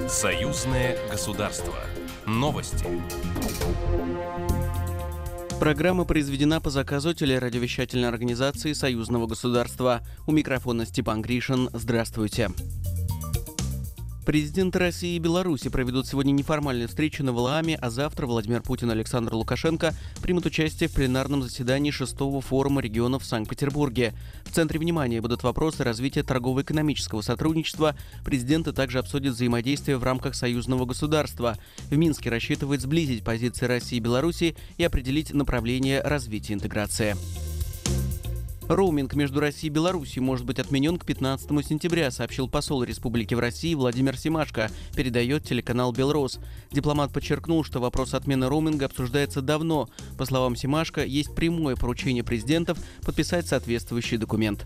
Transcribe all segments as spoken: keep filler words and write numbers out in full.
Союзное государство. Новости. Программа произведена по заказу телерадиовещательной организации Союзного государства. У микрофона Степан Гришин. Здравствуйте. Президенты России и Беларуси проведут сегодня неформальную встречу на Валааме, а завтра Владимир Путин и Александр Лукашенко примут участие в пленарном заседании шестого форума регионов в Санкт-Петербурге. В центре внимания будут вопросы развития торгово-экономического сотрудничества. Президенты также обсудят взаимодействие в рамках союзного государства. В Минске рассчитывают сблизить позиции России и Беларуси и определить направление развития интеграции. Роуминг между Россией и Беларусью может быть отменен к пятнадцатому сентября, сообщил посол республики в России Владимир Семашко, передает телеканал «Белрос». Дипломат подчеркнул, что вопрос отмены роуминга обсуждается давно. По словам Семашко, есть прямое поручение президентов подписать соответствующий документ.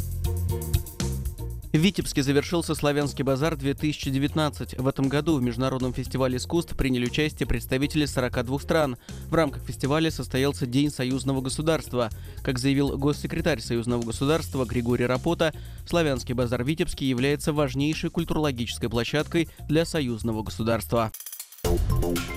В Витебске завершился Славянский базар-две тысячи девятнадцать. В этом году в Международном фестивале искусств приняли участие представители сорока двух стран. В рамках фестиваля состоялся День союзного государства. Как заявил госсекретарь союзного государства Григорий Рапота, Славянский базар Витебский является важнейшей культурологической площадкой для союзного государства.